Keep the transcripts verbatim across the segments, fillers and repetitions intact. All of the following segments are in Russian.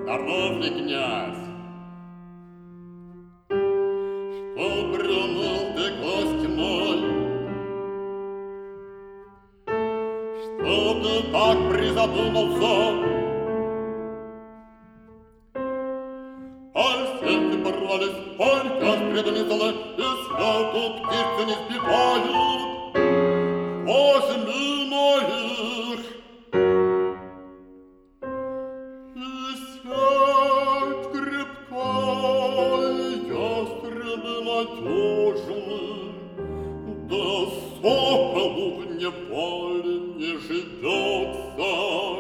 Здоров ли, князь? Что прямыл ты, гость мой? Что ты так призадумался? Аль сети порвались, аль каз преданный золы, и святу птицы не сбивают возьми моих. И сядь крепко, ястребы надежны, да соколу в неволе не живется.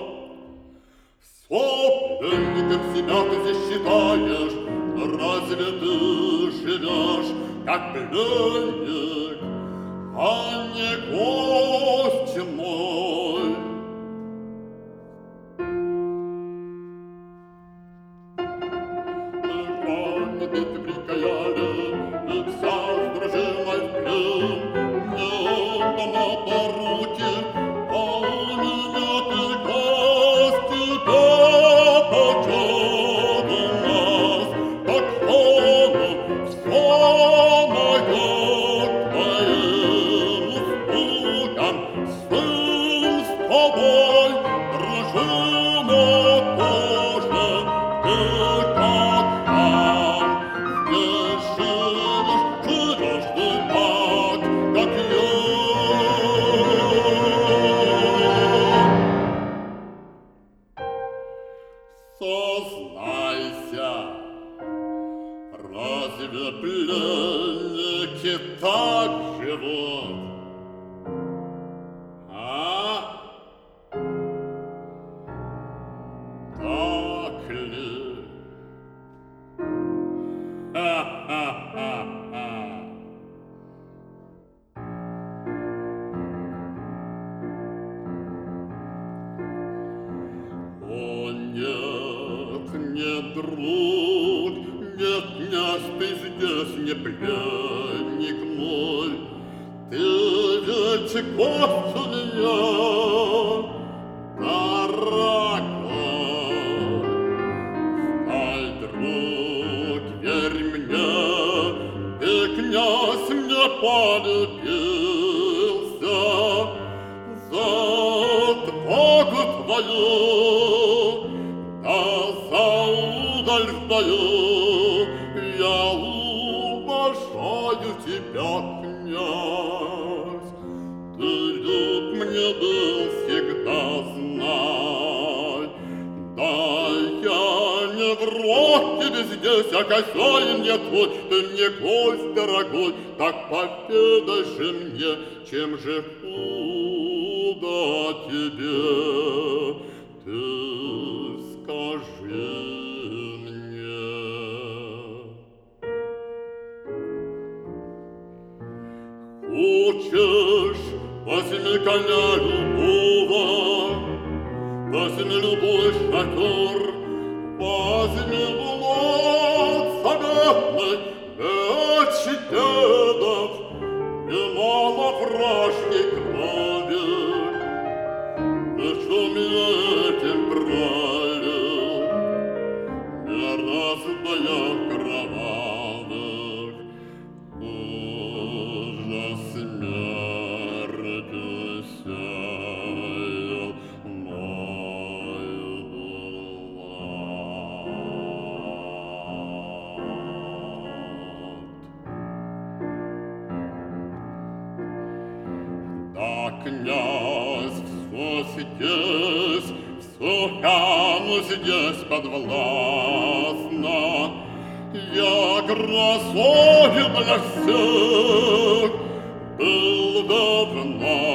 Сопленником себя ты засчитаешь, разве ты живешь, как пленник, а не гость мой? Рано ты прикаяли, и вся с дружиной в плен, не дома по руки, а меня ты гость, тебя почет у нас, так он все моё твоим услугам, сын с тобой, дружина тоже, ты как сам здесь живешь, живешь ты так, как я. Сознайся, разве пленники так живут? А? Так ли? Ха-ха-ха-ха! О, нет, не друг, нет, князь, ты здесь не пленник мой, ты ведь гость у меня, дорогой. Знай, друг, верь мне, ты, князь, мне полюбился за отвагу твою, да за удаль твою я уважаю тебя, князь. Ты люб мне был всегда, знай, да я не враг тебе здесь, а хозяин я твой, ты мне гость дорогой, так поведай же мне, чем же худо тебе, ты скажи мне. Хочешь, возьми коня любого, возьми любой шатер, возьми блок заветный, меч дедов, немало вражьей крови, мечом этим пролил, не раздая кровавых, ужас смерти сеял мой булат. Да, князь, все здесь, все кому здесь подвластно, я грозою для всех был давно.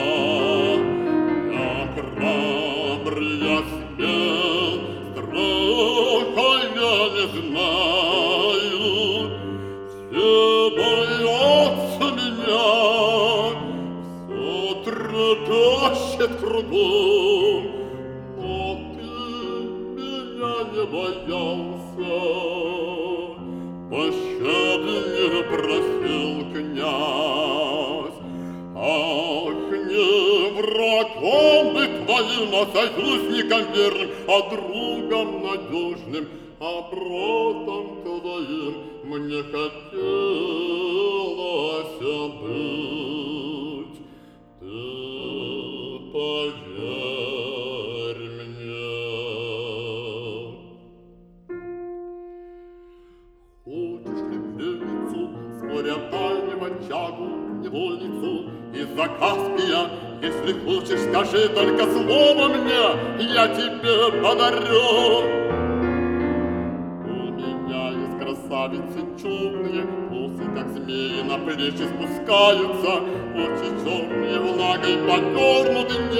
Я храбр, я смел, страха я не знаю, все боятся меня, все трепещет кругом, но ты меня не боялся, пощады не просил, князь. Ах, не врагов отцом быть твоим, а союзником верным, а другом надежным, а братом твоим мне хотелось быть. Ты поверь мне. Хочешь ли пленницу, с моря дальнего тягу, невольницу из-за Каспия? Если хочешь, скажи только слово мне, я тебе подарю. У меня есть красавицы чудные, косы, как змеи, на плечи спускаются, очи черные влагой подернуты,